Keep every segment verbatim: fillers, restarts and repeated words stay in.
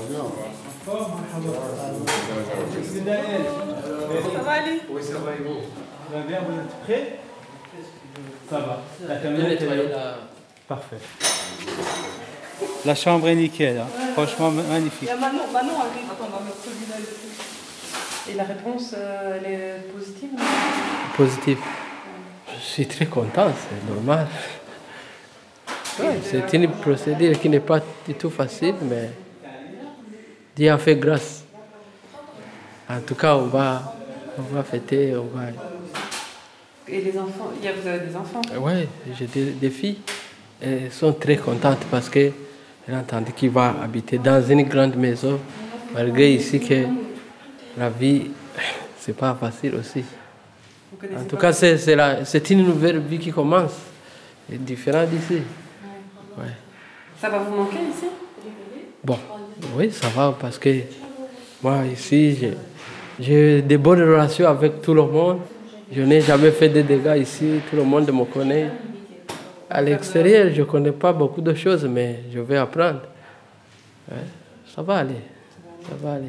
Ça va aller? Oui, ça va et vous? Ça va bien, vous êtes prêts? Ça va. La caméra est là. Parfait. La chambre est nickel, hein. Ouais. Franchement magnifique. Il y a Manon, Manon arrive. Attends, on va mettre celui-là et la réponse, euh, elle est positive? Positive. Je suis très content, c'est normal. Ouais, c'est une procédure qui n'est pas du tout facile, mais Dieu a fait grâce. En tout cas, on va, on va fêter, on va... Et les enfants, il y a, vous avez des enfants? Oui, j'ai des, des filles. Elles sont très contentes parce qu'elles ont entendu qu'il va habiter dans une grande maison, malgré ici que la vie, c'est pas facile aussi. En tout cas, c'est, c'est, la, c'est une nouvelle vie qui commence. C'est différent d'ici. Ouais. Ouais. Ça va vous manquer ici? Bon, oui, ça va parce que moi ici, j'ai, j'ai des bonnes relations avec tout le monde. Je n'ai jamais fait de dégâts ici, tout le monde me connaît. À l'extérieur, je ne connais pas beaucoup de choses, mais je vais apprendre. Ouais, ça va aller, ça va aller.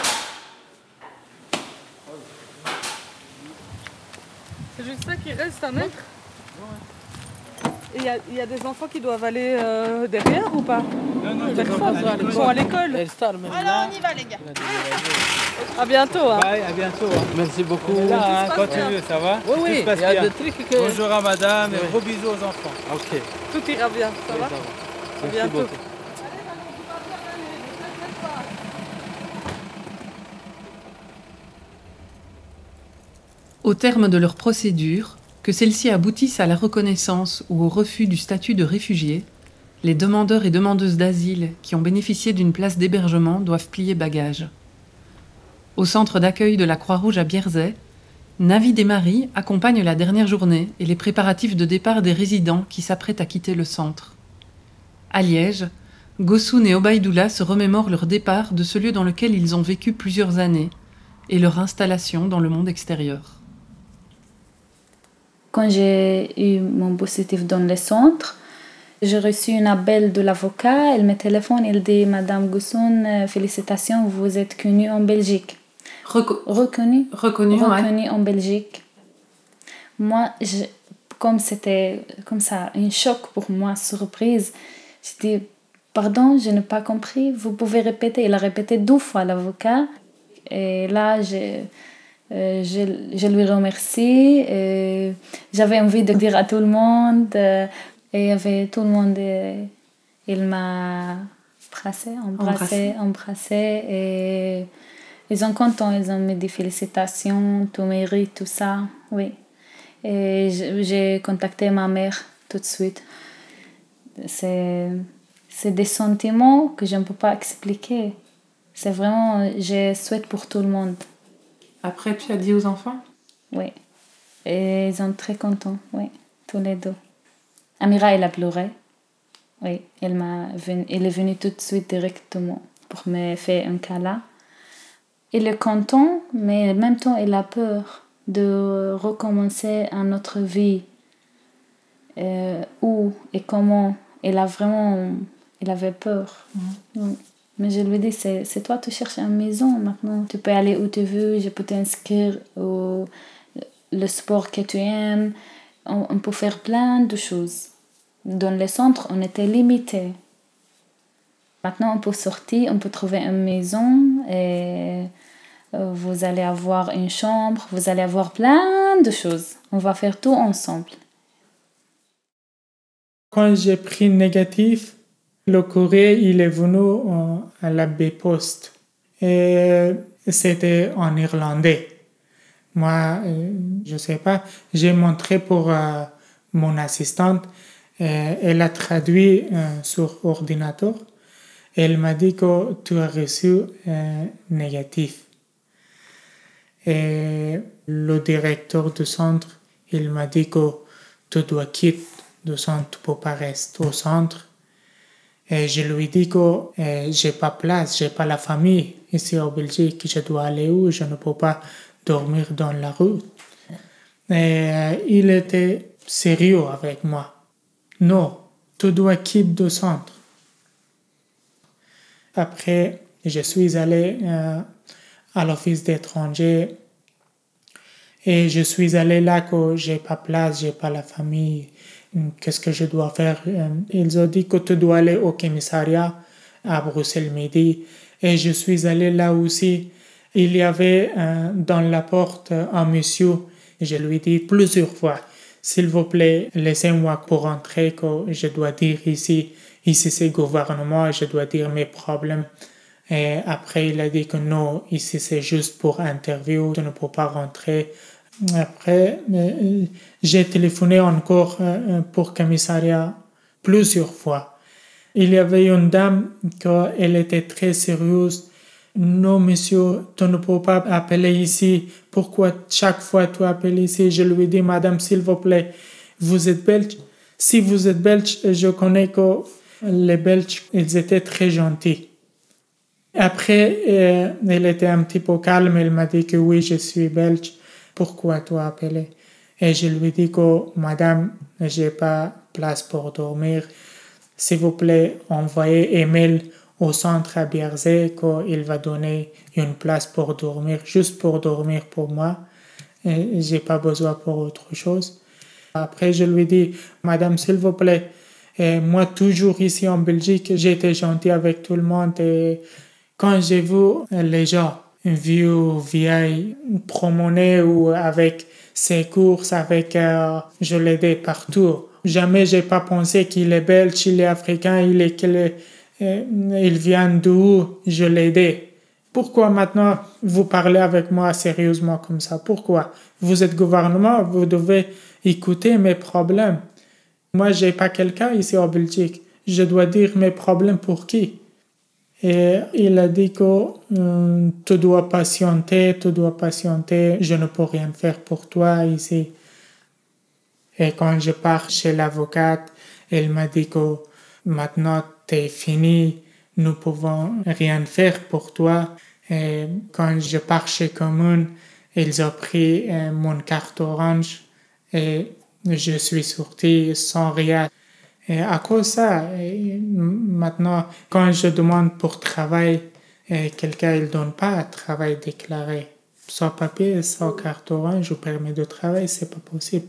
C'est juste ça qui reste à mettre? Et il y, y a des enfants qui doivent aller euh, derrière ou pas? Non, non, ils sont à l'école. Alors on y va les gars. À bientôt. Hein. Bye, à bientôt. Hein. Merci beaucoup. Là, hein, continue, ça va? Oui, oui, il y a des trucs que... Bonjour à madame oui. Et gros bisous aux enfants. Ok. Tout ira bien, ça oui, va? Ça va. À Merci bientôt. Beaucoup. Au terme de leur procédure, que celle-ci aboutisse à la reconnaissance ou au refus du statut de réfugié, les demandeurs et demandeuses d'asile qui ont bénéficié d'une place d'hébergement doivent plier bagages. Au centre d'accueil de la Croix-Rouge à Bierzet, Navid et Marie accompagnent la dernière journée et les préparatifs de départ des résidents qui s'apprêtent à quitter le centre. À Liège, Gossoun et Obaïdoula se remémorent leur départ de ce lieu dans lequel ils ont vécu plusieurs années et leur installation dans le monde extérieur. Quand j'ai eu mon positif dans le centre, j'ai reçu un appel de l'avocat. Elle me téléphone, elle dit « Madame Gossoun, félicitations, vous êtes connue en Belgique. » Reco- Reconnue Reconnue, Reconnue ouais. en Belgique. Moi, je, comme c'était comme ça, un choc pour moi, surprise, j'ai dit « Pardon, je n'ai pas compris, vous pouvez répéter ?» Il a répété deux fois l'avocat. Et là, j'ai... Euh, je, je lui remercie. Euh, j'avais envie de dire à tout le monde. Euh, et il y avait tout le monde. Euh, il m'a embrassé, embrassé, embrassé. Et ils sont contents. Ils ont mis des félicitations, tout mérite, tout ça. Oui. Et j'ai contacté ma mère tout de suite. C'est, c'est des sentiments que je ne peux pas expliquer. C'est vraiment, je souhaite pour tout le monde. Après, tu as dit aux enfants? Oui. Et ils sont très contents, oui, tous les deux. Amira, elle a pleuré. Oui, elle, m'a venu, elle est venue tout de suite directement pour me faire un câlin. Elle est contente, mais en même temps, elle a peur de recommencer une autre vie. Euh, où et comment. Elle a vraiment... Elle avait peur. Mmh. Oui. Mais je lui dis, c'est, c'est toi qui cherches une maison maintenant. Tu peux aller où tu veux, je peux t'inscrire au le sport que tu aimes. On, on peut faire plein de choses. Dans le centre, on était limité. Maintenant, on peut sortir, on peut trouver une maison et vous allez avoir une chambre, vous allez avoir plein de choses. On va faire tout ensemble. Quand j'ai pris négatif, le courrier, il est venu à la B-Post et c'était en irlandais. Moi, je ne sais pas, j'ai montré pour euh, mon assistante, et elle a traduit euh, sur ordinateur. Elle m'a dit que tu as reçu euh, négatif. Et le directeur du centre, il m'a dit que tu dois quitter le centre pour ne pas rester au centre. Et je lui dis que euh, j'ai pas place, j'ai pas la famille ici en Belgique, je dois aller où, je ne peux pas dormir dans la rue. Et euh, il était sérieux avec moi. Non, tu dois quitter le centre. Après, Je suis allé euh, à l'office d'étrangers et je suis allé là que j'ai pas place, j'ai pas la famille. Qu'est-ce que je dois faire? Ils ont dit que tu dois aller au commissariat à Bruxelles-Midi. Et je suis allé là aussi. Il y avait euh, dans la porte un monsieur. Je lui ai dit plusieurs fois, s'il vous plaît, laissez-moi pour entrer, que je dois dire ici, ici c'est gouvernement, je dois dire mes problèmes. Et après, il a dit que non, ici c'est juste pour interview, tu ne peux pas rentrer. Après, euh, j'ai téléphoné encore euh, pour le commissariat plusieurs fois. Il y avait une dame elle était très sérieuse. Non, monsieur, tu ne peux pas appeler ici. Pourquoi chaque fois tu appelles ici? Je lui ai dit, madame, s'il vous plaît, vous êtes belge? Si vous êtes belge, je connais que les Belges, ils étaient très gentils. Après, euh, elle était un petit peu calme. Elle m'a dit que oui, je suis belge. Pourquoi tu as appelé? Et je lui ai dit que, madame, j'ai pas place pour dormir. S'il vous plaît, envoyez email au centre à Bierzet qu'il va donner une place pour dormir, juste pour dormir pour moi. Et j'ai pas besoin pour autre chose. Après, je lui ai dit, madame, s'il vous plaît, et moi, toujours ici en Belgique, j'étais gentil avec tout le monde. Et quand j'ai vu les gens, un vieux, vieille, promener ou avec ses courses, avec, euh, je l'aidais partout. Jamais j'ai pas pensé qu'il est belge, il est africain, il est, qu'il est, euh, il vient d'où, je l'aidais. Pourquoi maintenant vous parlez avec moi sérieusement comme ça? Pourquoi? Vous êtes gouvernement, vous devez écouter mes problèmes. Moi, j'ai pas quelqu'un ici en Belgique. Je dois dire mes problèmes pour qui? Et il a dit que euh, tu dois patienter, tu dois patienter, je ne peux rien faire pour toi ici. Et quand je pars chez l'avocate, elle m'a dit que maintenant t'es fini, nous pouvons rien faire pour toi. Et quand je pars chez Commune, ils ont pris euh, mon carte orange et je suis sorti sans rien. Et à cause de ça, maintenant, quand je demande pour travail, quelqu'un ne donne pas un travail déclaré. Sans papier, sans carte orange ou permis de travail, c'est pas possible.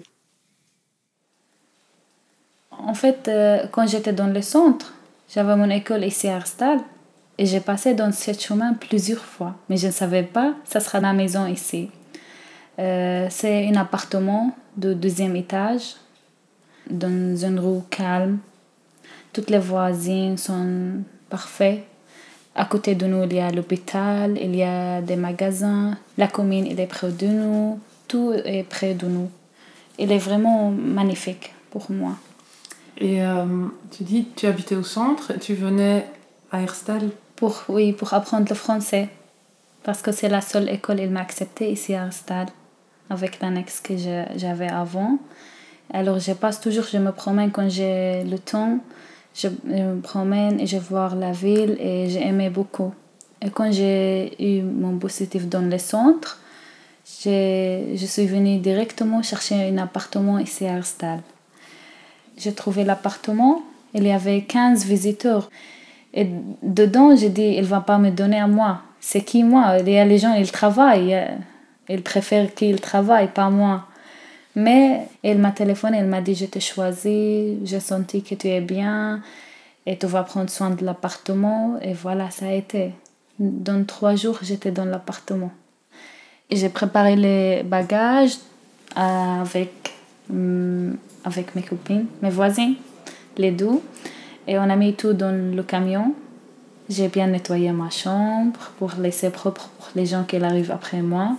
En fait, euh, quand j'étais dans le centre, j'avais mon école ici à Herstal et j'ai passé dans ce chemin plusieurs fois. Mais je ne savais pas, ça sera la maison ici. Euh, c'est un appartement de deuxième étage, dans une rue calme. Toutes les voisines sont parfaites. À côté de nous, il y a l'hôpital, il y a des magasins. La commune, elle est près de nous. Tout est près de nous. Il est vraiment magnifique pour moi. Et euh, tu dis, tu habitais au centre, tu venais à Herstal? Pour, oui, pour apprendre le français. Parce que c'est la seule école qui m'a acceptée ici à Herstal, avec l'annexe que je, j'avais avant. Alors, je passe toujours, je me promène quand j'ai le temps. Je me promène et je vois la ville et j'ai aimé beaucoup. Et quand j'ai eu mon positif dans le centre, j'ai, je suis venue directement chercher un appartement ici à Herstal. J'ai trouvé l'appartement, il y avait quinze visiteurs. Et dedans, j'ai dit, il ne va pas me donner à moi. C'est qui moi? Il y a les gens, ils travaillent. Ils préfèrent qu'ils travaillent, pas moi. Mais elle m'a téléphoné, elle m'a dit, je t'ai choisi, j'ai senti que tu es bien et tu vas prendre soin de l'appartement. Et voilà, ça a été. Dans trois jours, j'étais dans l'appartement. Et j'ai préparé les bagages avec, avec mes copines, mes voisines, les deux. Et on a mis tout dans le camion. J'ai bien nettoyé ma chambre pour laisser propre pour les gens qui arrivent après moi.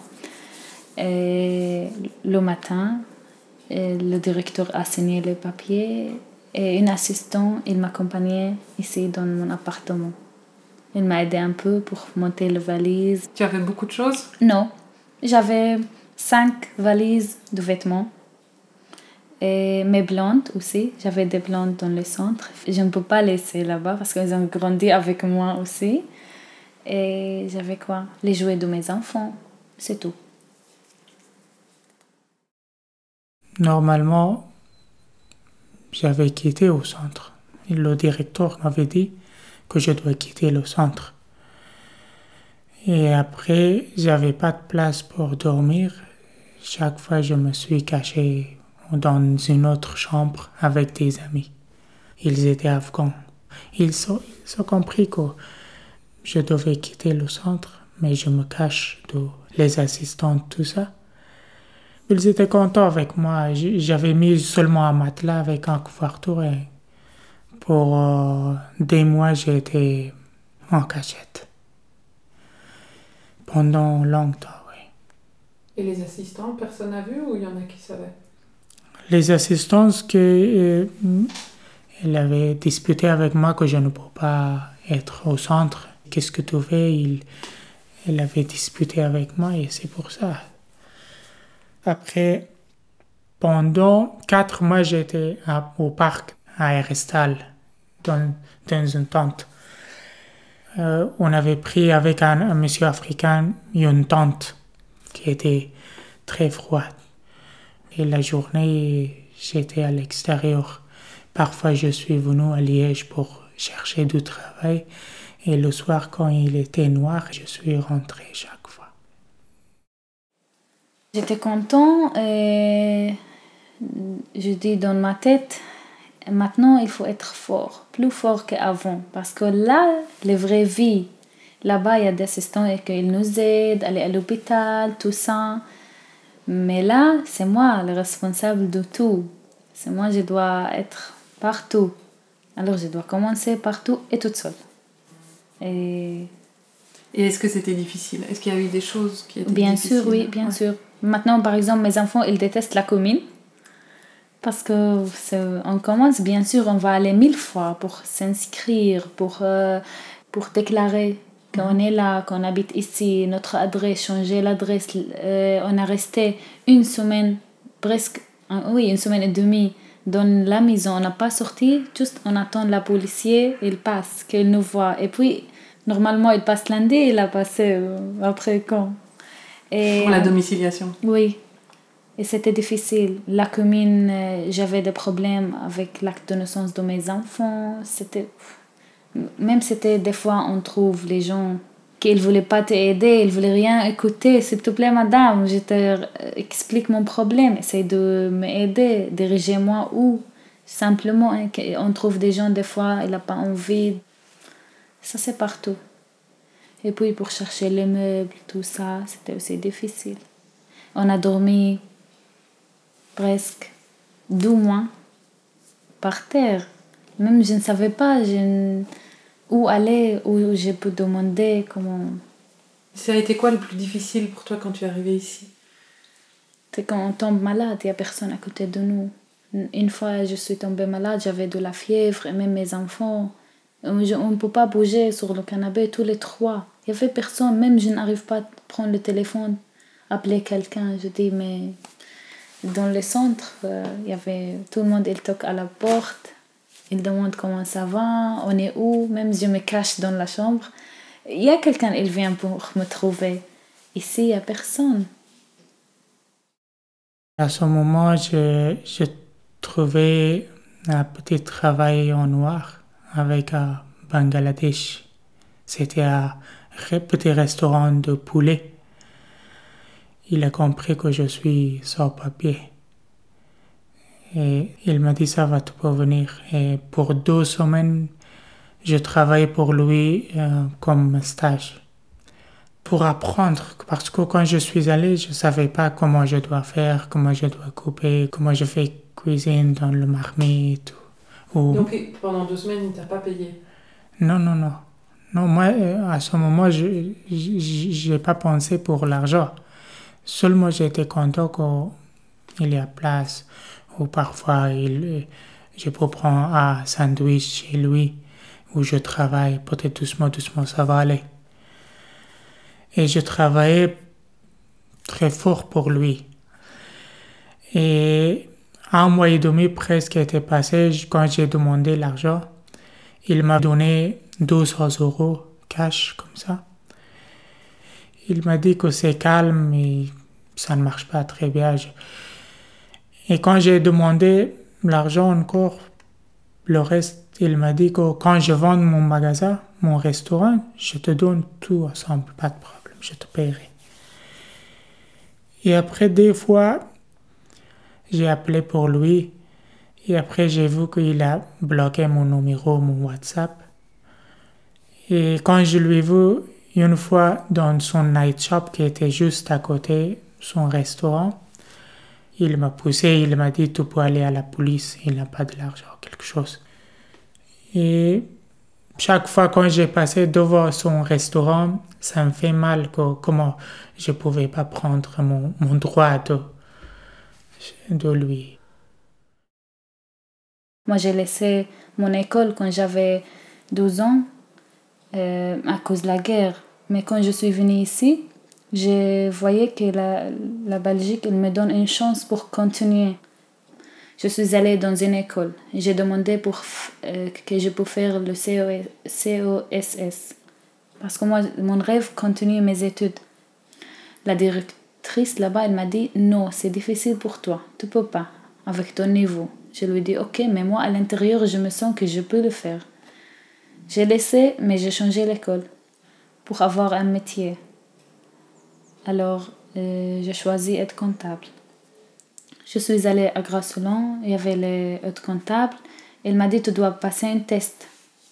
Et le matin, le directeur a signé les papiers et une assistante, il m'accompagnait ici dans mon appartement. Il m'a aidé un peu pour monter les valises. Tu avais beaucoup de choses? Non, j'avais cinq valises de vêtements. Et mes blondes aussi, j'avais des blondes dans le centre. Je ne peux pas laisser là-bas parce qu'elles ont grandi avec moi aussi. Et j'avais quoi? Les jouets de mes enfants, c'est tout. Normalement, j'avais quitté au centre. Le directeur m'avait dit que je dois quitter le centre. Et après, j'avais pas de place pour dormir. Chaque fois, je me suis caché dans une autre chambre avec des amis. Ils étaient afghans. Ils ont, ils ont compris que je devais quitter le centre, mais je me cache de les assistants, tout ça. Ils étaient contents avec moi. J'avais mis seulement un matelas avec un couverture et pour euh, des mois, j'ai été en cachette. Pendant longtemps, oui. Et les assistants, personne n'a vu ou il y en a qui savaient? Les assistants, que, euh, elle avait disputé avec moi que je ne peux pas être au centre. Qu'est-ce que tu fais? Il, elle avait disputé avec moi et c'est pour ça. Après, pendant quatre mois, j'étais à, au parc à Erestal, dans, dans une tente. Euh, on avait pris avec un, un monsieur africain une tente qui était très froide. Et la journée, j'étais à l'extérieur. Parfois, je suis venu à Liège pour chercher du travail. Et le soir, quand il était noir, je suis rentré chaque fois. J'étais content et je dis dans ma tête, maintenant il faut être fort, plus fort qu'avant. Parce que là, la vraie vie, là-bas il y a des assistants et qu'ils nous aident, aller à l'hôpital, tout ça. Mais là, c'est moi le responsable de tout. C'est moi, je dois être partout. Alors je dois commencer partout et toute seule. Et, et est-ce que c'était difficile? Est-ce qu'il y a eu des choses qui étaient bien difficiles? Bien sûr, oui, bien ouais. sûr. Maintenant, par exemple, mes enfants, ils détestent la commune. Parce que on commence, bien sûr, on va aller mille fois pour s'inscrire, pour, euh, pour déclarer qu'on mmh. est là, qu'on habite ici, notre adresse, changer l'adresse. Euh, on a resté une semaine, presque, oui, une semaine et demie dans la maison. On n'a pas sorti, juste on attend la policier, il passe, qu'il nous voit. Et puis, normalement, il passe lundi, il a passé euh, après quand et, pour la domiciliation. Oui. Et c'était difficile. La commune, euh, j'avais des problèmes avec l'acte de naissance de mes enfants. C'était... Même c'était des fois, on trouve les gens qui ne voulaient pas t'aider, ils ne voulaient rien écouter. S'il te plaît, madame, je t'explique mon problème. Essaye de m'aider, dirigez-moi où. Simplement, hein, on trouve des gens, des fois, ils n'ont pas envie. Ça, c'est partout. Et puis, pour chercher les meubles, tout ça, c'était aussi difficile. On a dormi presque deux mois par terre. Même je ne savais pas je... où aller, où je peux demander comment. Ça a été quoi le plus difficile pour toi quand tu es arrivée ici? C'est quand on tombe malade, il n'y a personne à côté de nous. Une fois, je suis tombée malade, j'avais de la fièvre, et même mes enfants. On ne peut pas bouger sur le canapé, tous les trois. Il n'y avait personne, même je n'arrive pas à prendre le téléphone, appeler quelqu'un. Je dis, mais dans le centre, euh, il y avait tout le monde, il toque à la porte. Il demande comment ça va, on est où, même je me cache dans la chambre. Il y a quelqu'un, il vient pour me trouver. Ici, il n'y a personne. À ce moment, je, je trouvais un petit travail en noir avec un Bangladesh. C'était un petit restaurant de poulet. Il a compris que je suis sans papier. Et il m'a dit, ça va te parvenir. Et pour deux semaines, je travaillais pour lui euh, comme stage. Pour apprendre, parce que quand je suis allée, je ne savais pas comment je dois faire, comment je dois couper, comment je fais cuisine dans le marmite. Ou... Donc pendant deux semaines, il ne t'a pas payé? Non, non, non. Non, moi, à ce moment, je n'ai pas pensé pour l'argent. Seulement, j'étais content qu'il y a place. Ou parfois, il, je peux prendre un sandwich chez lui, où je travaille, peut-être doucement, doucement, ça va aller. Et je travaillais très fort pour lui. Et un mois et demi presque était passé, quand j'ai demandé l'argent, il m'a donné deux cents euros cash, comme ça. Il m'a dit que c'est calme, mais ça ne marche pas très bien. Je... Et quand j'ai demandé l'argent encore, Le reste, il m'a dit que quand je vends mon magasin, mon restaurant, je te donne tout ensemble, pas de problème, je te paierai. Et après, des fois, j'ai appelé pour lui. Et après, j'ai vu qu'il a bloqué mon numéro, mon WhatsApp. Et quand je lui ai vu une fois dans son night shop qui était juste à côté, son restaurant, il m'a poussé, il m'a dit tu peux aller à la police, il n'a pas de l'argent, quelque chose. Et chaque fois quand j'ai passé devant son restaurant, ça me fait mal que comment je pouvais pas prendre mon, mon droit de, de lui. Moi, j'ai laissé mon école quand j'avais douze ans euh, à cause de la guerre. Mais quand je suis venue ici, je voyais que la, la Belgique elle me donne une chance pour continuer. Je suis allée dans une école. J'ai demandé pour, euh, que je peux faire le C O S S. Parce que moi, mon rêve continue mes études. La directrice là-bas, elle m'a dit « Non, c'est difficile pour toi. Tu peux pas, avec ton niveau. » Je lui ai dit « Ok, mais moi, à l'intérieur, je me sens que je peux le faire. » J'ai laissé, mais j'ai changé l'école pour avoir un métier. Alors, euh, j'ai choisi être comptable. Je suis allée à Grasselon, il y avait les autres comptables. Elle m'a dit « Tu dois passer un test. »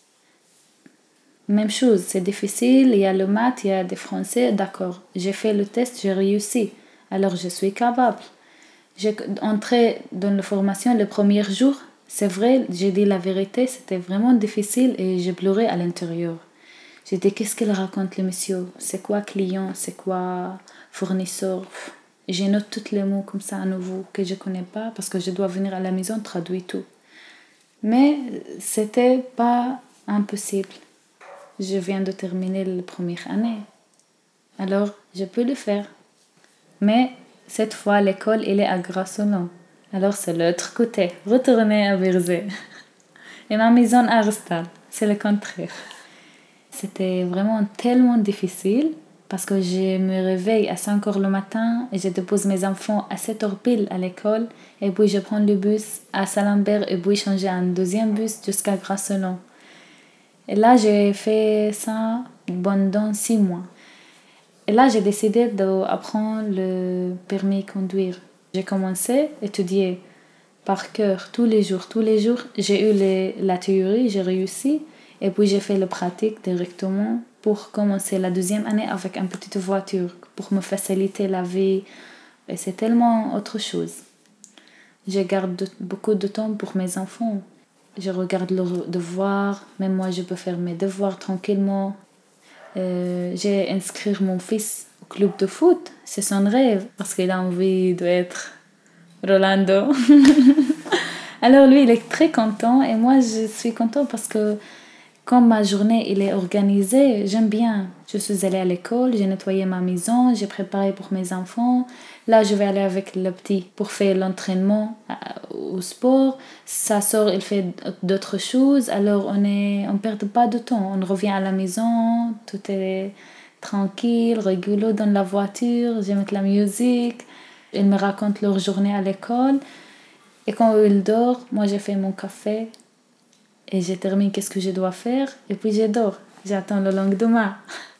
Même chose, c'est difficile, il y a le maths, il y a des français, d'accord. J'ai fait le test, j'ai réussi. Alors, je suis capable. J'ai entré dans la formation le premier jour. C'est vrai, j'ai dit la vérité, c'était vraiment difficile et j'ai pleuré à l'intérieur. J'ai dit, qu'est-ce qu'il raconte le monsieur? C'est quoi client? C'est quoi fournisseur? J'ai noté tous les mots comme ça à nouveau que je ne connais pas parce que je dois venir à la maison traduire tout. Mais c'était pas impossible. Je viens de terminer la première année. Alors, je peux le faire. Mais cette fois, l'école, elle est à Grasselon. Alors, c'est l'autre côté. Retourner à Berzé. Et ma maison à Arstal. C'est le contraire. C'était vraiment tellement difficile parce que je me réveille à cinq heures le matin et je dépose mes enfants à sept heures pile à l'école. Et puis, je prends le bus à Salambert et puis changer un deuxième bus jusqu'à Grasselon. Et là, j'ai fait ça pendant six mois. Et là, j'ai décidé d'apprendre le permis de conduire. J'ai commencé à étudier par cœur tous les jours. Tous les jours, j'ai eu les, la théorie, j'ai réussi. Et puis, j'ai fait la pratique directement pour commencer la deuxième année avec une petite voiture pour me faciliter la vie. Et c'est tellement autre chose. Je garde beaucoup de temps pour mes enfants. Je regarde leurs devoirs. Même moi, je peux faire mes devoirs tranquillement. Euh, j'ai inscrit mon fils au club de foot. C'est son rêve parce qu'il a envie d'être Rolando. Alors lui, il est très content et moi, je suis contente parce que quand ma journée il est organisée, j'aime bien. Je suis allée à l'école, j'ai nettoyé ma maison, j'ai préparé pour mes enfants. Là, je vais aller avec le petit pour faire l'entraînement au sport. Sa sœur, elle fait d'autres choses. Alors, on est, on perd pas de temps. On revient à la maison, tout est tranquille, rigolo dans la voiture. Je mets la musique. Ils me racontent leur journée à l'école. Et quand ils dorment, moi, j'ai fait mon café. Et j'ai terminé qu'est-ce que je dois faire. Et puis, je dors. J'attends le lendemain.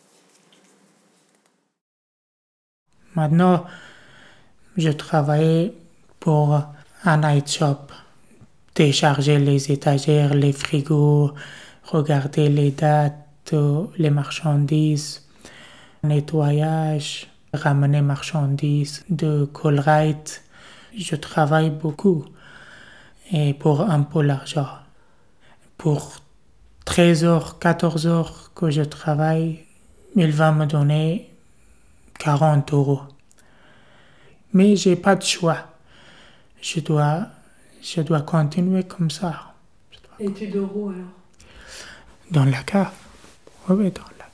Maintenant, je travaillais pour un night shop. Décharger les étagères, les frigos, regarder les dates, les marchandises, nettoyage, ramener marchandises de Colruyt. Je travaille beaucoup et pour un peu d'argent. Pour treize heures, quatorze heures que je travaille, il va me donner quarante euros. Mais j'ai pas de choix. Je dois, je dois continuer comme ça. Et tu dors où alors? Dans la cave. Oui, dans la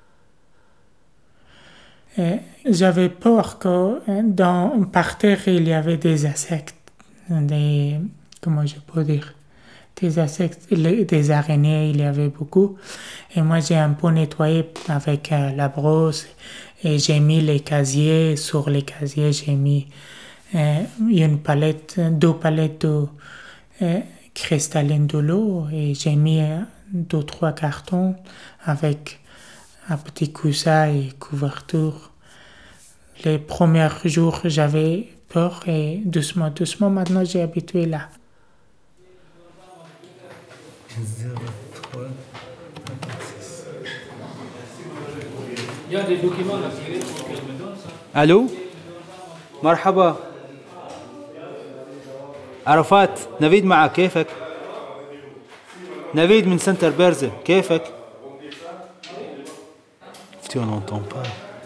cave. Et j'avais peur que dans, par terre, il y avait des insectes. Des, comment je peux dire? Des insectes, des araignées, il y avait beaucoup. Et moi, j'ai un peu nettoyé avec euh, la brosse. Et j'ai mis les casiers. Sur les casiers, j'ai mis euh, une palette, deux palettes de euh, cristalline de l'eau et j'ai mis deux, trois cartons avec un petit coussin et couverture. Les premiers jours, j'avais peur et doucement, doucement, maintenant j'ai habitué là. Il y a des documents là, qu'elle me donne ça. Allô? مرحبا. عرفات نفيد معك كيفك؟ نفيد من سنتر بيرزة كيفك؟ Tu on n'entend pas.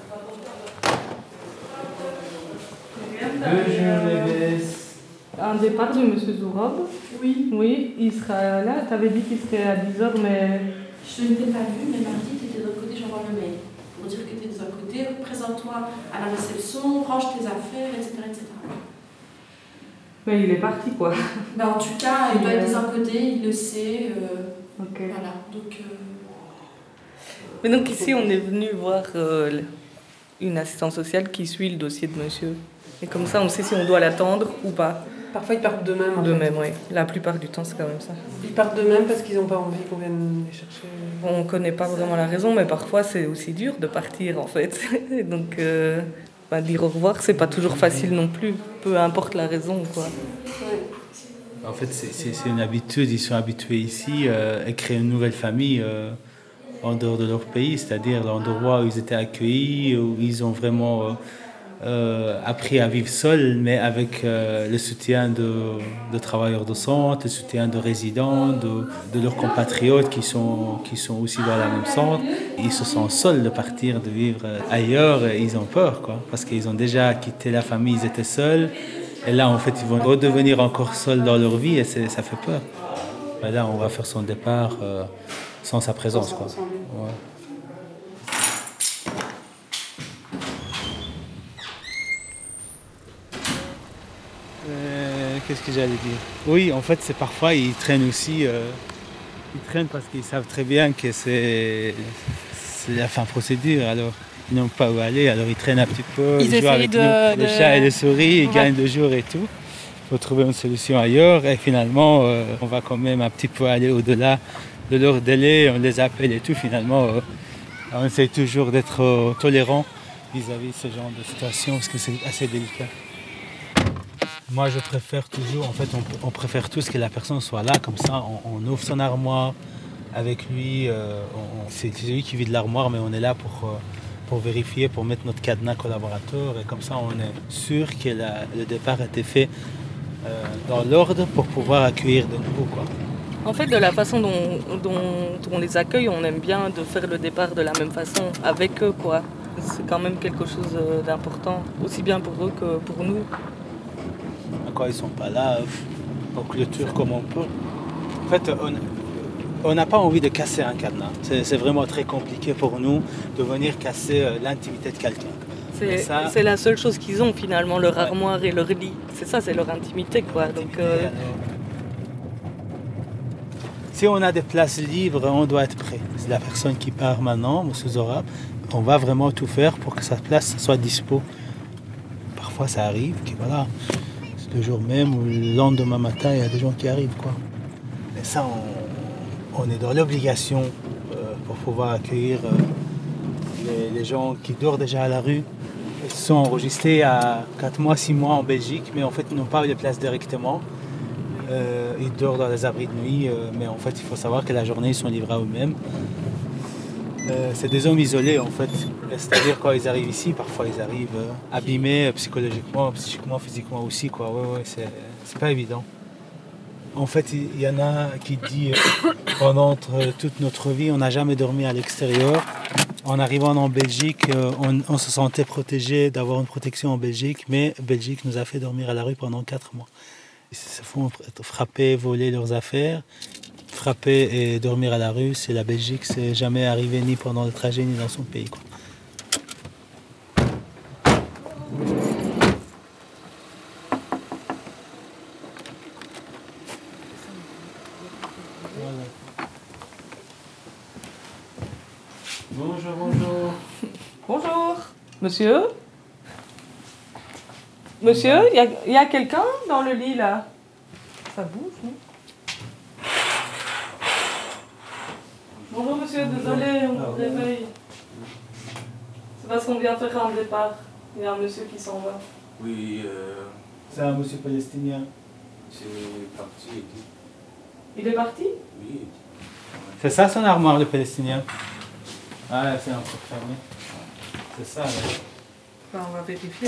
Un départ de M. Zourob. Oui. Oui, il sera là. Tu avais dit qu'il serait à dix heures, mais... Je ne t'ai pas vu, mais mardi, tu étais de l'autre côté, j'envoie le mail. Pour dire que tu étais de l'autre côté, présente-toi à la réception, range tes affaires, et cetera et cetera. Mais il est parti, quoi. Ben, en tout cas, il doit être de l'autre côté, il le sait. Euh, ok. Voilà, donc... Euh... Mais donc ici, on est venu voir euh, une assistante sociale qui suit le dossier de monsieur. Et comme ça, on sait si on doit l'attendre ou pas. Parfois, ils partent d'eux-mêmes. De même, oui. La plupart du temps, c'est quand même ça. Ils partent d'eux-mêmes parce qu'ils n'ont pas envie qu'on vienne les chercher. On ne connaît pas vraiment la raison, mais parfois, c'est aussi dur de partir, en fait. Donc, euh, bah, dire au revoir, c'est pas toujours facile non plus, peu importe la raison, quoi. En fait, c'est, c'est, c'est une habitude. Ils sont habitués ici euh, à créer une nouvelle famille euh, en dehors de leur pays, c'est-à-dire l'endroit où ils étaient accueillis, où ils ont vraiment... Euh, Euh, appris à vivre seuls, mais avec euh, le soutien de, de travailleurs de centre, le soutien de résidents, de, de leurs compatriotes qui sont, qui sont aussi dans la même centre. Ils se sentent seuls de partir, de vivre ailleurs, et ils ont peur, quoi, parce qu'ils ont déjà quitté la famille, ils étaient seuls, et là, en fait, ils vont redevenir encore seuls dans leur vie, et c'est, ça fait peur. Et là, on va faire son départ euh, sans sa présence, quoi. Ouais. Qu'est-ce que j'allais dire? Oui, en fait, c'est parfois, ils traînent aussi. Euh, ils traînent parce qu'ils savent très bien que c'est, c'est la fin procédure. Alors, ils n'ont pas où aller. Alors, ils traînent un petit peu. Ils, ils jouent avec de, nous, de... les chats et les souris. Ils ouais. gagnent le jour et tout. Il faut trouver une solution ailleurs. Et finalement, euh, on va quand même un petit peu aller au-delà de leur délai. On les appelle et tout. Finalement, euh, on essaie toujours d'être euh, tolérant vis-à-vis de ce genre de situation parce que c'est assez délicat. Moi, je préfère toujours, en fait, on, on préfère tous que la personne soit là, comme ça, on, on ouvre son armoire avec lui. Euh, on, c'est lui qui vide l'armoire, mais on est là pour, pour vérifier, pour mettre notre cadenas collaborateur. Et comme ça, on est sûr que la, le départ a été fait euh, dans l'ordre pour pouvoir accueillir de nouveau, quoi. En fait, de la façon dont, dont, dont on les accueille, on aime bien de faire le départ de la même façon, avec eux, quoi. C'est quand même quelque chose d'important, aussi bien pour eux que pour nous. Quand ils ne sont pas là, on clôture comme on peut. En fait, on n'a pas envie de casser un cadenas. C'est, c'est vraiment très compliqué pour nous de venir casser l'intimité de quelqu'un. C'est, ça, c'est la seule chose qu'ils ont finalement, leur ouais. armoire et leur lit. C'est ça, c'est leur intimité, quoi. Donc, euh... si on a des places libres, on doit être prêt. C'est la personne qui part maintenant, M. Zorab. On va vraiment tout faire pour que sa place soit dispo. Parfois, ça arrive que voilà. Le jour même ou le lendemain matin, il y a des gens qui arrivent, quoi. Mais ça, on, on est dans l'obligation euh, pour pouvoir accueillir euh, les, les gens qui dorment déjà à la rue. Ils sont enregistrés à quatre mois, six mois en Belgique, mais en fait, ils n'ont pas eu de place directement. Euh, ils dorment dans les abris de nuit, euh, mais en fait, il faut savoir que la journée, ils sont livrés à eux-mêmes. Euh, c'est des hommes isolés, en fait. C'est-à-dire, quand ils arrivent ici, parfois, ils arrivent euh, abîmés euh, psychologiquement, psychiquement, physiquement aussi, quoi. Ouais, ouais, c'est, c'est pas évident. En fait, il y, y en a qui disent euh, pendant toute notre vie, on n'a jamais dormi à l'extérieur. En arrivant en Belgique, euh, on, on se sentait protégé d'avoir une protection en Belgique, mais Belgique nous a fait dormir à la rue pendant quatre mois. Ils se font frapper, voler leurs affaires. Frapper et dormir à la rue, c'est la Belgique, c'est jamais arrivé ni pendant le trajet ni dans son pays, quoi. Voilà. Bonjour, bonjour. Bonjour. Monsieur Monsieur, il y a, y a quelqu'un dans le lit là? Ça bouge, non? Bonjour monsieur, désolé, on vous réveille. C'est parce qu'on vient faire un départ. Il y a un monsieur qui s'en va. Oui, euh, C'est un monsieur palestinien. c'est parti. il dit. Il est parti? Oui. C'est ça son armoire, le palestinien? Ah, c'est un peu fermé. C'est ça, là. Enfin, on va vérifier.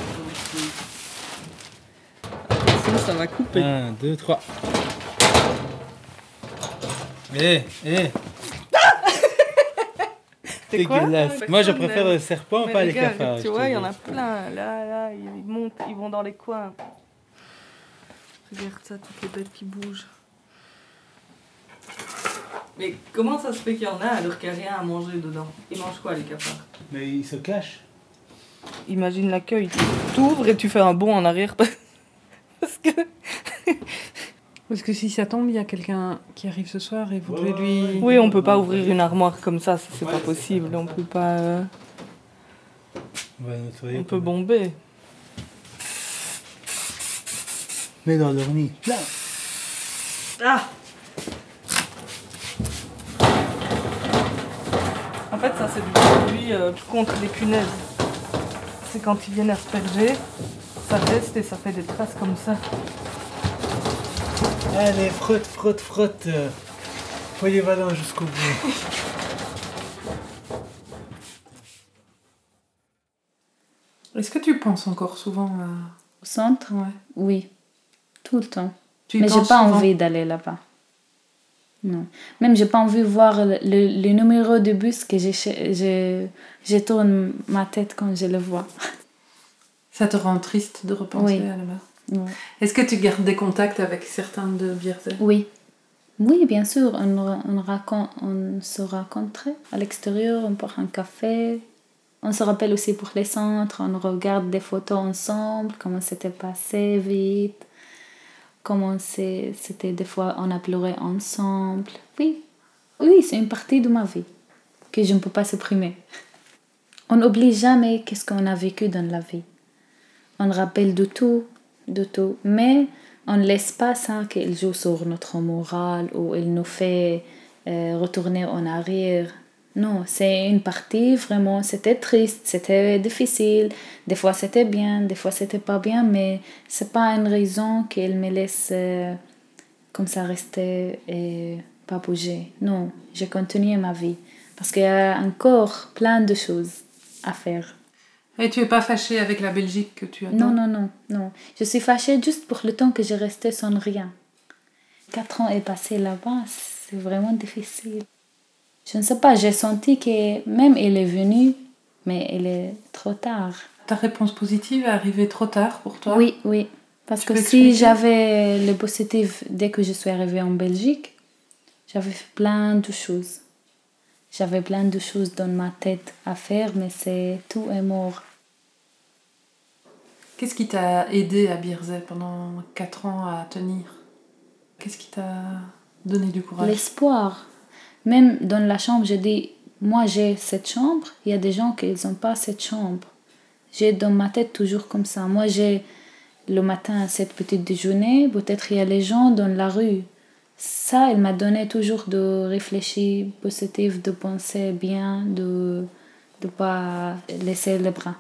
Sinon, ça va couper. Un, deux, trois. Eh, eh. C'est quoi? Dégueulasse. Moi, je préfère le serpent, Mais pas les regarde, cafards. tu je vois, te il y en dis. a plein. Là, là, ils montent, ils vont dans les coins. Regarde ça, toutes les bêtes qui bougent. Mais comment ça se fait qu'il y en a alors qu'il n'y a rien à manger dedans? Ils mangent quoi, les cafards? Mais il se cache. Imagine l'accueil. Tu ouvres et tu fais un bond en arrière parce que... Parce que si ça tombe, il y a quelqu'un qui arrive ce soir et voudrait Ouais, lui... ouais, ouais. Oui, on peut pas ouvrir une armoire comme ça, ça, c'est Ouais, pas c'est possible. ça. On peut pas... euh, On va nettoyer. On peut bomber. Mais dans leur nid. Là. Ah! En fait, ça c'est du produit euh, contre les punaises. C'est quand ils viennent asperger, ça reste et ça fait des traces comme ça. Allez, frotte, frotte, frotte. Polyvalent jusqu'au bout. Est-ce que tu penses encore souvent à... Au centre? Ouais. Oui, tout le temps. Tu y Mais j'ai penses pas souvent? envie d'aller là-bas. Non. Même j'ai pas envie de voir le, le, le numéro de bus que je, je, je tourne ma tête quand je le vois. Ça te rend triste de repenser Oui. à là-bas? Ouais. Est-ce que tu gardes des contacts avec certains de Bierzet? Oui. Oui, bien sûr. On, on, racon- on se rencontre à l'extérieur, on prend un café. On se rappelle aussi pour les centres, on regarde des photos ensemble, comment c'était passé vite, comment c'est, c'était des fois on a pleuré ensemble. Oui, oui, c'est une partie de ma vie que je ne peux pas supprimer. On n'oublie jamais qu'est-ce qu'on a vécu dans la vie. On rappelle de tout, de tout, mais on ne laisse pas ça qu'il joue sur notre morale ou il nous fait euh, retourner en arrière. Non, c'est une partie, vraiment, c'était triste, c'était difficile, des fois c'était bien, des fois c'était pas bien, mais c'est pas une raison qu'elle me laisse euh, comme ça rester et pas bouger. Non, j'ai continué ma vie, parce qu'il y a encore plein de choses à faire. Et tu es pas fâchée avec la Belgique que tu attends? Non, non, non, non. Je suis fâchée juste pour le temps que j'ai resté sans rien. Quatre ans est passé là-bas, c'est vraiment difficile. Je ne sais pas, j'ai senti que même elle est venue, mais elle est trop tard. Ta réponse positive est arrivée trop tard pour toi? Oui, oui. Parce Tu que peux si expliquer? j'avais le positif dès que je suis arrivée en Belgique, j'avais fait plein de choses. J'avais plein de choses dans ma tête à faire, mais c'est tout est mort. Qu'est-ce qui t'a aidé à Bierzet pendant quatre ans à tenir? Qu'est-ce qui t'a donné du courage? L'espoir. Même dans la chambre, je dis, moi j'ai cette chambre, il y a des gens qui n'ont pas cette chambre. J'ai dans ma tête toujours comme ça. Moi j'ai le matin cette petite déjeuner, peut-être il y a les gens dans la rue. Ça, elle m'a donné toujours de réfléchir positif, de penser bien, de ne pas laisser les bras.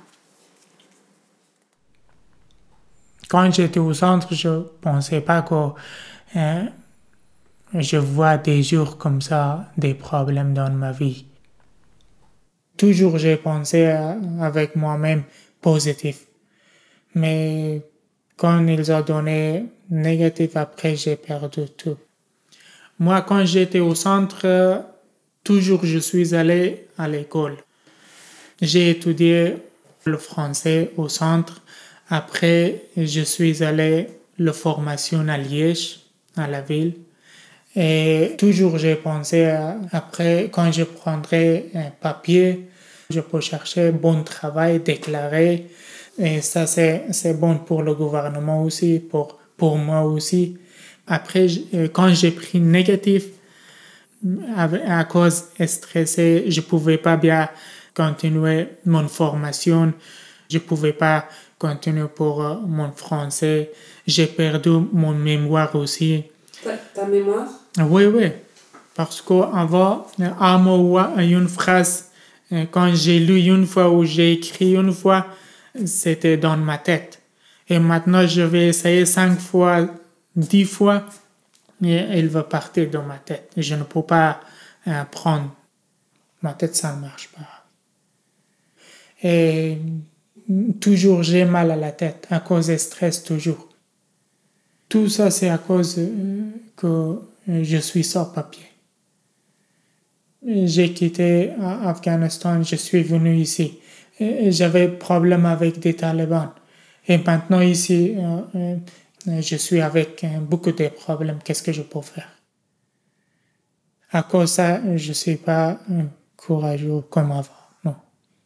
Quand j'étais au centre, je ne pensais pas que hein, je vois des jours comme ça, des problèmes dans ma vie. Toujours j'ai pensé à, avec moi-même positif. Mais quand ils ont donné négatif, après j'ai perdu tout. Moi, quand j'étais au centre, toujours je suis allé à l'école. J'ai étudié le français au centre. Après, je suis allé à la formation à Liège, à la ville. Et toujours j'ai pensé, à, après, quand je prendrai un papier, je peux chercher bon travail, déclaré. Et ça, c'est, c'est bon pour le gouvernement aussi, pour, pour moi aussi. Après, quand j'ai pris négatif, à cause stressé, je ne pouvais pas bien continuer mon formation. Je ne pouvais pas continuer pour euh, mon français. J'ai perdu mon mémoire aussi. Ta, ta mémoire? Oui, oui. Parce qu'avant, un mot ou une phrase, quand j'ai lu une fois ou j'ai écrit une fois, c'était dans ma tête. Et maintenant, je vais essayer cinq fois, dix fois, et elle va partir dans ma tête. Je ne peux pas euh, prendre. Ma tête, ça ne marche pas. Et toujours, j'ai mal à la tête, à cause du stress, toujours. Tout ça, c'est à cause euh, que je suis sans papier. J'ai quitté Afghanistan, je suis venu ici. Et j'avais problème avec des talibans. Et maintenant ici, euh, euh, je suis avec euh, beaucoup de problèmes. Qu'est-ce que je peux faire? À cause de ça, je ne suis pas euh, courageux comme avant. Non.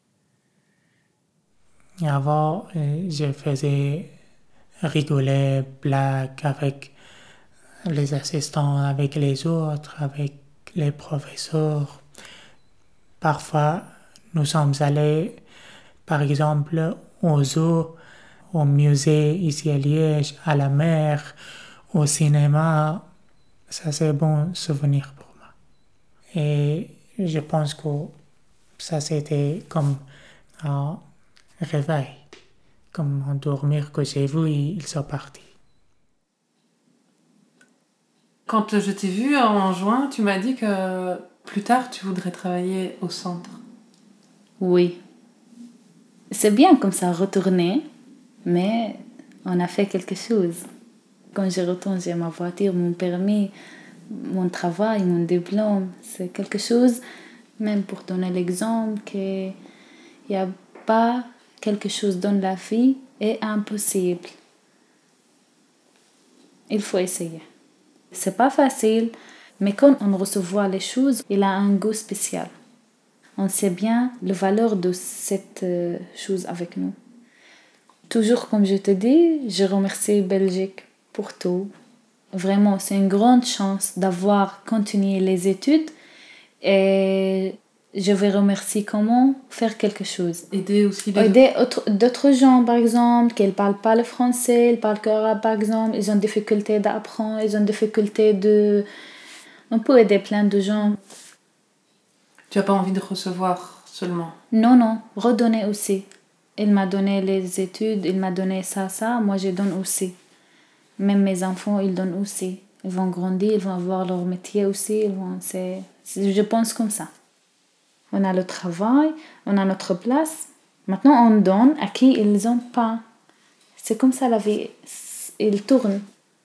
Avant, euh, je faisais rigoler, blagues avec les assistants, avec les autres, avec les professeurs. Parfois, nous sommes allés, par exemple, au zoo, au musée ici à Liège, à la mer, au cinéma. Ça, c'est un bon souvenir pour moi. Et je pense que ça, c'était comme un réveil, comme un dormir que j'ai vu, ils sont partis. Quand je t'ai vu en juin, tu m'as dit que plus tard, tu voudrais travailler au centre. Oui. C'est bien comme ça, retourner, mais on a fait quelque chose. Quand je retourne, j'ai ma voiture, mon permis, mon travail, mon diplôme. C'est quelque chose, même pour donner l'exemple, qu'il n'y a pas quelque chose dans la vie est impossible. Il faut essayer. C'est pas facile, mais quand on reçoit les choses, il a un goût spécial. On sait bien la valeur de cette chose avec nous. Toujours comme je te dis, je remercie Belgique pour tout. Vraiment, c'est une grande chance d'avoir continué les études et je vais remercier comment faire quelque chose. Aider aussi les... Aider autre, d'autres gens, par exemple, qui ne parlent pas le français, ils parlent qu'arabe, par exemple, ils ont des difficultés d'apprendre, ils ont des difficultés de... On peut aider plein de gens. Tu n'as pas envie de recevoir seulement? Non, non, redonner aussi. Il m'a donné les études, il m'a donné ça, ça, moi je donne aussi. Même mes enfants, ils donnent aussi. Ils vont grandir, ils vont avoir leur métier aussi. Ils vont, c'est, c'est, je pense comme ça. On a le travail, on a notre place. Maintenant, on donne à qui ils n'ont pas. C'est comme ça la vie. Il tourne.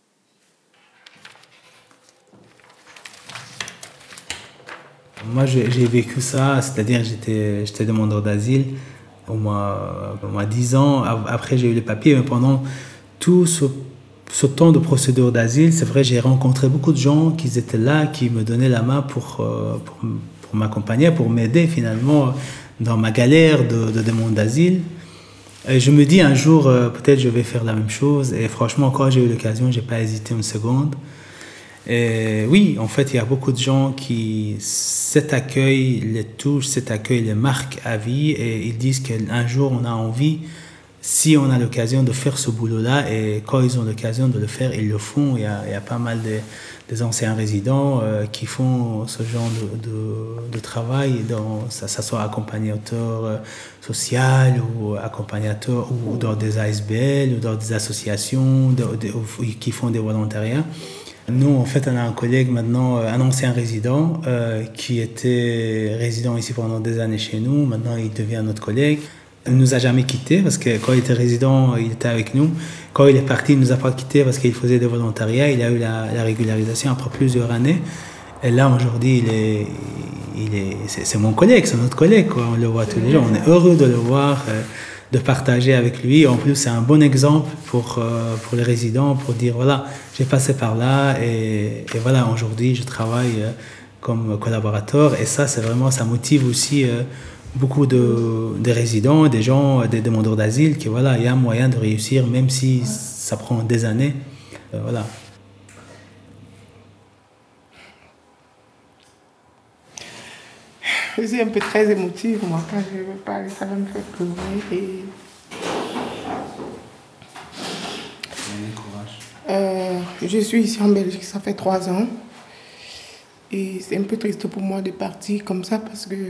Moi, j'ai, j'ai vécu ça, c'est-à-dire j'étais, j'étais demandeur d'asile au moins, au moins dix ans. Après, j'ai eu les papiers, mais pendant tout ce, ce temps de procédure d'asile, c'est vrai, j'ai rencontré beaucoup de gens qui étaient là, qui me donnaient la main pour, pour, pour m'accompagner, pour m'aider finalement dans ma galère de, de demande d'asile. Et je me dis un jour, peut-être je vais faire la même chose. Et franchement, quand j'ai eu l'occasion, je n'ai pas hésité une seconde. Et oui, en fait, il y a beaucoup de gens qui, cet accueil les touche, cet accueil les marque à vie et ils disent qu'un jour on a envie, si on a l'occasion de faire ce boulot-là et quand ils ont l'occasion de le faire, ils le font. Il y a, il y a pas mal de, des anciens résidents euh, qui font ce genre de, de, de travail, dans, ça, ça soit accompagnateur euh, social ou accompagnateur ou dans des A S B L ou dans des associations de, de, de, qui font des volontariats. Nous, en fait, on a un collègue maintenant, un ancien résident, euh, qui était résident ici pendant des années chez nous. Maintenant, il devient notre collègue. Il ne nous a jamais quittés parce que quand il était résident, il était avec nous. Quand il est parti, il ne nous a pas quittés parce qu'il faisait des volontariats. Il a eu la, la régularisation après plusieurs années. Et là, aujourd'hui, il est, il est, c'est, c'est mon collègue, c'est notre collègue, quoi. On le voit tous les jours. On est heureux de le voir, euh, de partager avec lui. En plus, c'est un bon exemple pour, euh, pour les résidents, pour dire, voilà, j'ai passé par là et, et voilà, aujourd'hui, je travaille euh, comme collaborateur. Et ça, c'est vraiment, ça motive aussi euh, beaucoup de, de résidents, des gens, des demandeurs d'asile, que voilà, il y a un moyen de réussir, même si ça prend des années. Euh, voilà. Je suis un peu très émotive, moi, quand je veux parler, ça va me faire pleurer. Et... Euh, je suis ici en Belgique, ça fait trois ans. Et c'est un peu triste pour moi de partir comme ça parce que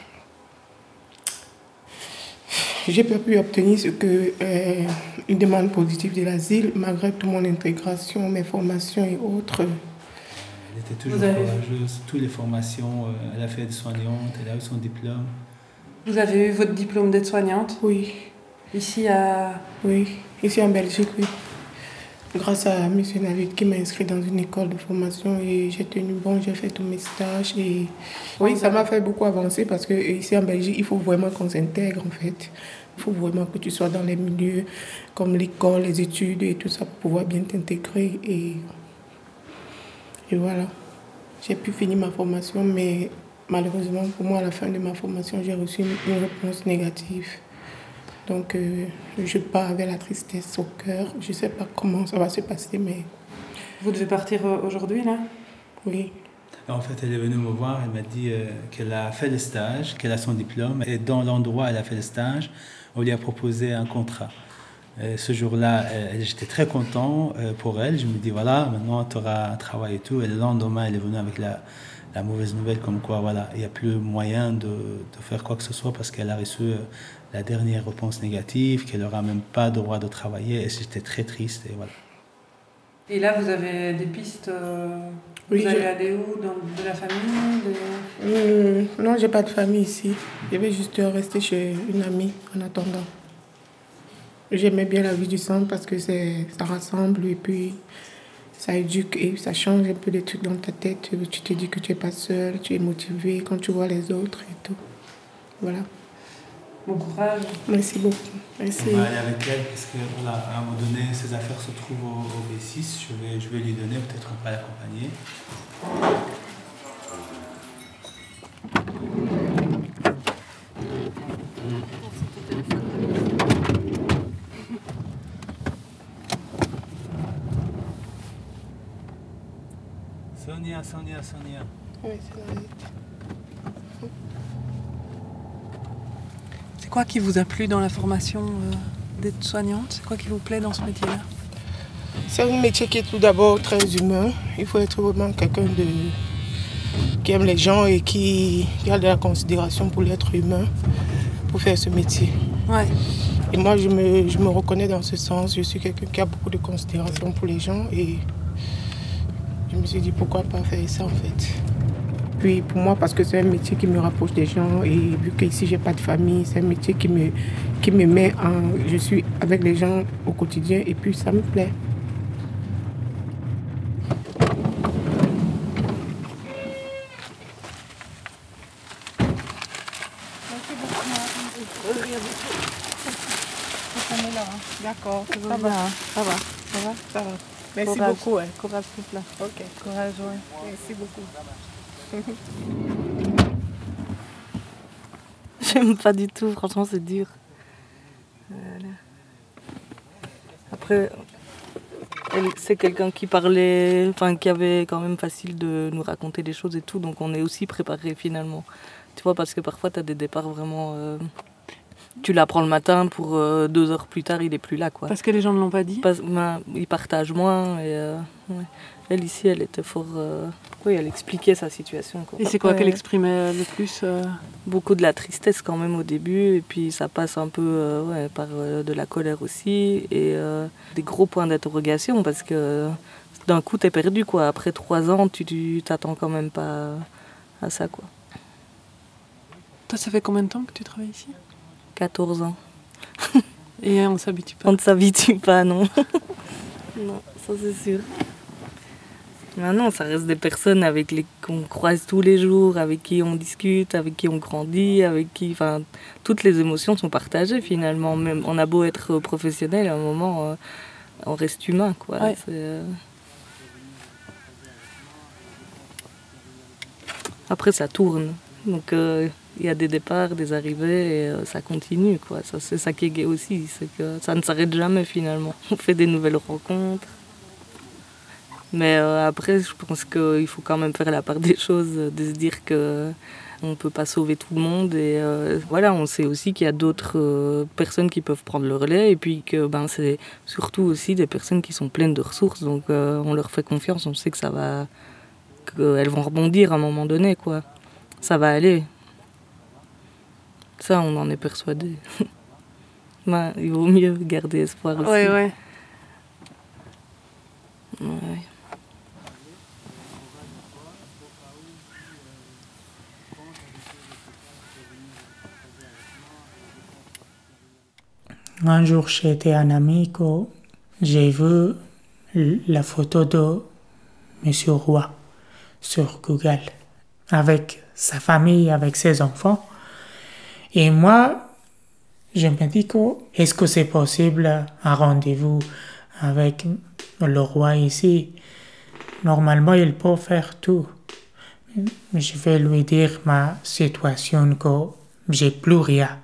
j'ai pas pu obtenir ce que euh, une demande positive de l'asile, malgré toute mon intégration, mes formations et autres. Elle était toujours courageuse, toutes les formations, euh, elle a fait aide-soignante, elle a eu son diplôme. Vous avez eu votre diplôme d'aide-soignante? Oui. Ici à... Oui, ici en Belgique, oui. Grâce à M. Navid qui m'a inscrit dans une école de formation et j'ai tenu bon, j'ai fait tous mes stages et oui, ça m'a fait beaucoup avancer parce que ici en Belgique, il faut vraiment qu'on s'intègre en fait. Il faut vraiment que tu sois dans les milieux comme l'école, les études et tout ça pour pouvoir bien t'intégrer et, et voilà. J'ai pu finir ma formation mais malheureusement pour moi à la fin de ma formation, j'ai reçu une, une réponse négative. Donc, euh, je pars avec la tristesse au cœur. Je ne sais pas comment ça va se passer, mais... Vous devez partir aujourd'hui, là? Oui. En fait, elle est venue me voir, elle m'a dit euh, qu'elle a fait le stage, qu'elle a son diplôme. Et dans l'endroit où elle a fait le stage, on lui a proposé un contrat. Et ce jour-là, elle, j'étais très content euh, pour elle. Je me dis, voilà, maintenant tu auras un travail et tout. Et le lendemain, elle est venue avec la, la mauvaise nouvelle comme quoi, voilà, il n'y a plus moyen de, de faire quoi que ce soit parce qu'elle a reçu... Euh, la dernière réponse négative, qu'elle n'aura même pas le droit de travailler, et j'étais très triste. Et, voilà. Et là, vous avez des pistes euh, oui, Vous allez je... aller où? Dans de la famille de... mmh, Non, j'ai pas de famille ici. Je vais juste rester chez une amie en attendant. J'aimais bien la vie du centre parce que c'est, ça rassemble et puis ça éduque et ça change un peu des trucs dans ta tête. Tu te dis que tu n'es pas seule, tu es motivée quand tu vois les autres et tout. Voilà. Bon courage. Merci beaucoup. Merci. On va aller avec elle parce qu'à voilà, un moment donné, ses affaires se trouvent au, au B six. Je vais, je vais lui donner, peut-être on peut l'accompagner. Sonia, Sonia, Sonia. Oui, c'est vrai. C'est quoi qui vous a plu dans la formation euh, d'aide-soignante? C'est quoi qui vous plaît dans ce métier-là? C'est un métier qui est tout d'abord très humain. Il faut être vraiment quelqu'un de... qui aime les gens et qui... qui a de la considération pour l'être humain pour faire ce métier. Ouais. Et moi, je me, je me reconnais dans ce sens. Je suis quelqu'un qui a beaucoup de considération pour les gens et je me suis dit pourquoi pas faire ça en fait. Puis pour moi, parce que c'est un métier qui me rapproche des gens et vu qu'ici j'ai pas de famille, c'est un métier qui me, qui me met en... Je suis avec les gens au quotidien et puis ça me plaît. D'accord, ça va, va, ça va, ça va, ça va. Merci courage. beaucoup. Ouais. Courage, s'il te plaît. Ok. Courage, ouais. Merci beaucoup. J'aime pas du tout, franchement c'est dur. Voilà. Après, elle, c'est quelqu'un qui parlait, enfin qui avait quand même facile de nous raconter des choses et tout, donc on est aussi préparé finalement. Tu vois, parce que parfois tu as des départs vraiment... Euh, tu l'apprends le matin, pour euh, deux heures plus tard, il est plus là, quoi. Parce que les gens ne l'ont pas dit? Parce, ben, ils partagent moins. Et, euh, ouais. Elle, ici, elle était fort... Euh, oui, elle expliquait sa situation, quoi. Et c'est quoi ouais. qu'elle exprimait le plus euh... Beaucoup de la tristesse quand même au début, et puis ça passe un peu euh, ouais, par euh, de la colère aussi, et euh, des gros points d'interrogation, parce que d'un coup, t'es perdu, quoi. Après trois ans, tu, tu t'attends quand même pas à ça, quoi. Toi, ça fait combien de temps que tu travailles ici? quatorze ans. Et on ne s'habitue pas? On ne s'habitue pas, non. Non, ça c'est sûr. Maintenant, ça reste des personnes avec les qu'on croise tous les jours, avec qui on discute, avec qui on grandit, avec qui... Enfin, toutes les émotions sont partagées finalement. Même, on a beau être professionnel, à un moment, euh, on reste humain, quoi. Ouais. C'est, euh... Après, ça tourne. Donc... Euh... Il y a des départs, des arrivées, et euh, ça continue, quoi. Ça, c'est ça qui est gai aussi, c'est que ça ne s'arrête jamais finalement. On fait des nouvelles rencontres. Mais euh, après, je pense qu'il faut quand même faire la part des choses, de se dire qu'on ne peut pas sauver tout le monde. Et euh, voilà, on sait aussi qu'il y a d'autres euh, personnes qui peuvent prendre le relais, et puis que ben, c'est surtout aussi des personnes qui sont pleines de ressources, donc euh, on leur fait confiance, on sait que ça va... qu'elles vont rebondir à un moment donné, quoi. Ça va aller. Ça, on en est persuadé. Ben, il vaut mieux garder espoir aussi. Oui, oui. Ouais. Un jour, j'étais un ami que j'ai vu la photo de Monsieur Roy sur Google avec sa famille, avec ses enfants. Et moi, je me dis que est-ce que c'est possible un rendez-vous avec le roi ici? Normalement, il peut faire tout. Je vais lui dire ma situation, que j'ai plus rien.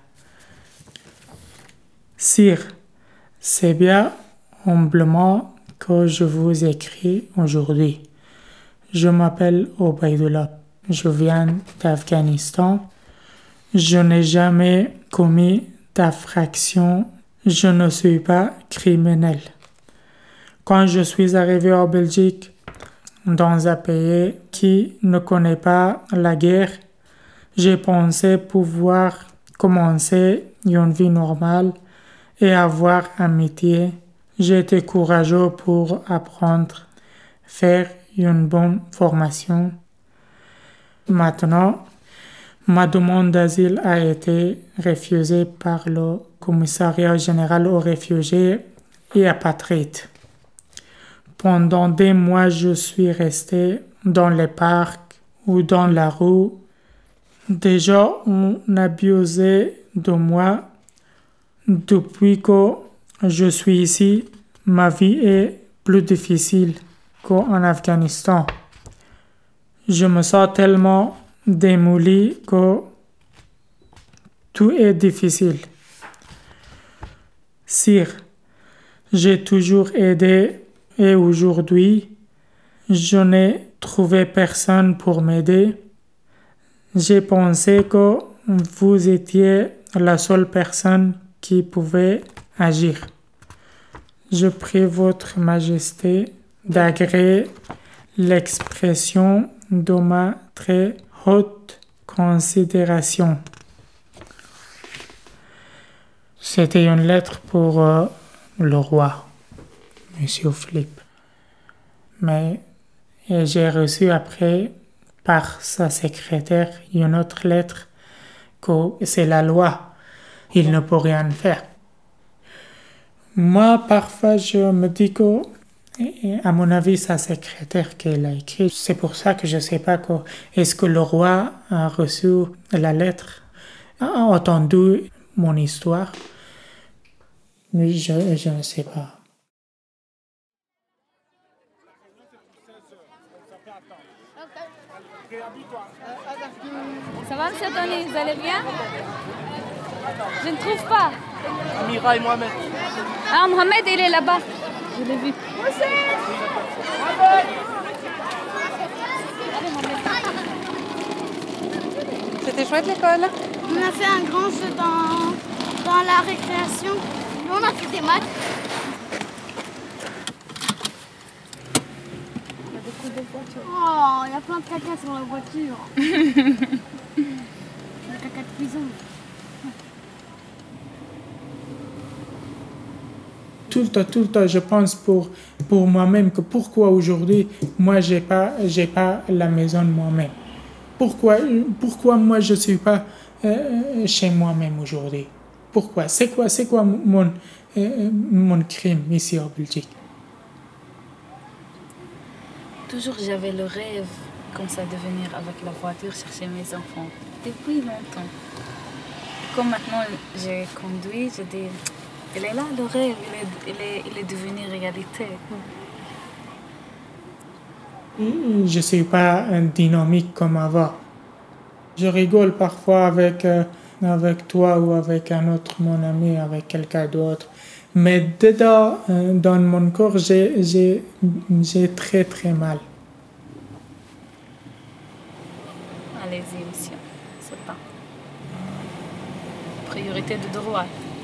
Sire, c'est bien humblement que je vous écris aujourd'hui. Je m'appelle Obaidullah. Je viens d'Afghanistan. Je n'ai jamais commis d'infraction. Je ne suis pas criminel. Quand je suis arrivé en Belgique, dans un pays qui ne connaît pas la guerre, j'ai pensé pouvoir commencer une vie normale et avoir un métier. J'ai été courageux pour apprendre, faire une bonne formation. Maintenant, ma demande d'asile a été refusée par le Commissariat général aux réfugiés et apatrides. Pendant des mois, je suis resté dans les parcs ou dans la rue. Des gens ont abusé de moi. Depuis que je suis ici, ma vie est plus difficile qu'en Afghanistan. Je me sens tellement démoli que tout est difficile. Sire, j'ai toujours aidé et aujourd'hui, je n'ai trouvé personne pour m'aider. J'ai pensé que vous étiez la seule personne qui pouvait agir. Je prie votre majesté d'agréer l'expression de ma très haute considération. C'était une lettre pour euh, le roi, Monsieur Philippe. Mais j'ai reçu après, par sa secrétaire, une autre lettre que c'est la loi. Il ne peut rien faire. Moi, parfois, je me dis que, à mon avis, sa secrétaire qu'elle a écrit, c'est pour ça que je ne sais pas que, est-ce que le roi a reçu la lettre, a entendu mon histoire. Mais je, je ne sais pas. Ça va, monsieur Tony, vous allez bien? Je ne trouve pas. Amira et Mohamed. Ah, Mohamed, il est là-bas. Je l'ai vu. C'était chouette l'école? On a fait un grand jeu dans, dans la récréation. Nous, on a fait des maths. Il y a beaucoup de voitures. Oh, il y a plein de caca sur la voiture. Le caca de prison. Tout le temps, tout le temps, je pense pour, pour moi-même que pourquoi aujourd'hui, moi, j'ai pas, j'ai pas la maison de moi-même. Pourquoi, pourquoi moi, je suis pas euh, chez moi-même aujourd'hui? Pourquoi? C'est quoi, c'est quoi mon, euh, mon crime ici en Belgique? Toujours j'avais le rêve comme ça de venir avec la voiture chercher mes enfants. Depuis longtemps. Comme maintenant j'ai conduit, je dis, il est là le rêve, il est, il est, il est devenu réalité. Je ne suis pas dynamique comme avant. Je rigole parfois avec, euh, avec toi ou avec un autre, mon ami, avec quelqu'un d'autre. Mais dedans, euh, dans mon corps, j'ai, j'ai, j'ai très très mal. Allez-y, monsieur, c'est pas. Priorité de droit.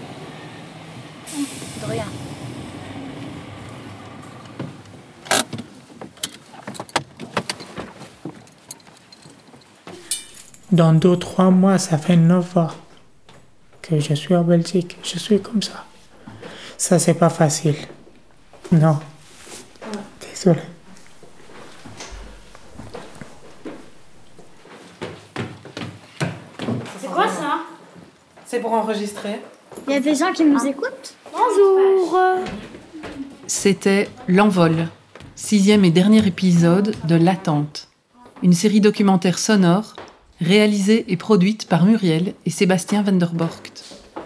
De rien. Dans deux, trois mois, ça fait neuf ans que je suis en Belgique. Je suis comme ça. Ça, c'est pas facile. Non. Désolé. C'est quoi ça? C'est pour enregistrer. Il y a des gens qui nous écoutent. Bonjour. C'était L'Envol, sixième et dernier épisode de L'Attente, une série documentaire sonore réalisée et produite par Muriel et Sébastien van der Borcht.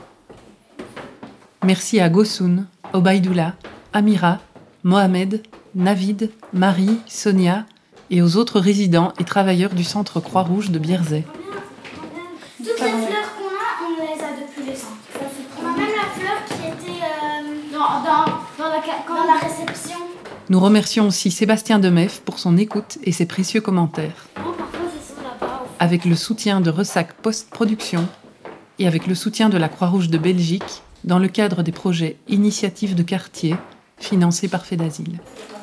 Merci à Gossoun, Obaïdoula, Amira, Mohamed, Navid, Marie, Sonia et aux autres résidents et travailleurs du Centre Croix-Rouge de Bierzet. Toutes les fleurs qu'on a, on les a depuis les centres. On a même la fleur qui était euh, dans, dans, dans, la, dans la réception. Nous remercions aussi Sébastien Demef pour son écoute et ses précieux commentaires. Oh, parfois, je sens là-bas. Avec le soutien de Ressac Post-Production et avec le soutien de la Croix-Rouge de Belgique dans le cadre des projets Initiatives de quartier financés par FEDASIL.